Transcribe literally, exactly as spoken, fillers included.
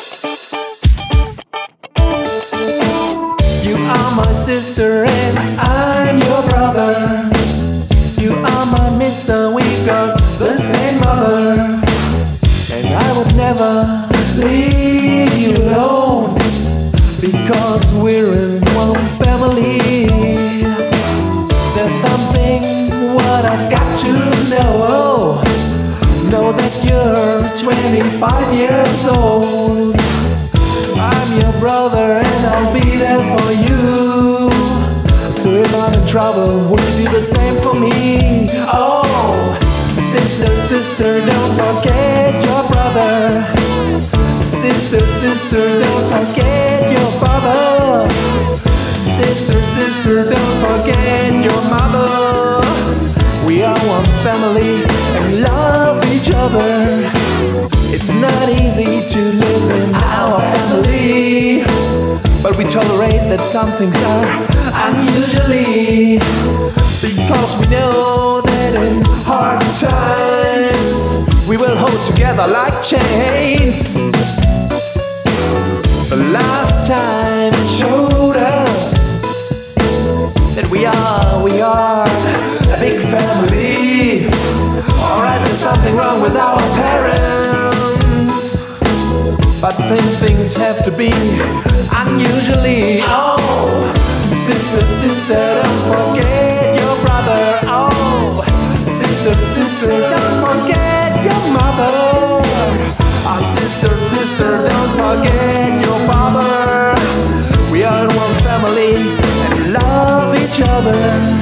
You are my sister and I'm your brother. You are my mister, we got the same mother. And I would never leave you alone, because we're in one family. There's something what I've got to know. Know that you're twenty-five years old. I'm your brother and I'll be there for you. So if I'm in trouble, would you do the same for me? Oh, sister, sister, don't forget your brother. Sister, sister, don't forget your father. Sister, sister, don't forget your mother. We are one family and love each other. It's not easy to live in our family, but we tolerate that some things are unusually, because we know that in hard times we will hold together like chains. The last time showed us that we are, we are a big family. Alright, there's something wrong with our parents, but then things have to be unusually. Oh, sister, sister, don't forget your brother. Oh, sister, sister, don't forget your mother. Oh, sister, sister, don't forget your father. We are in one family and love each other.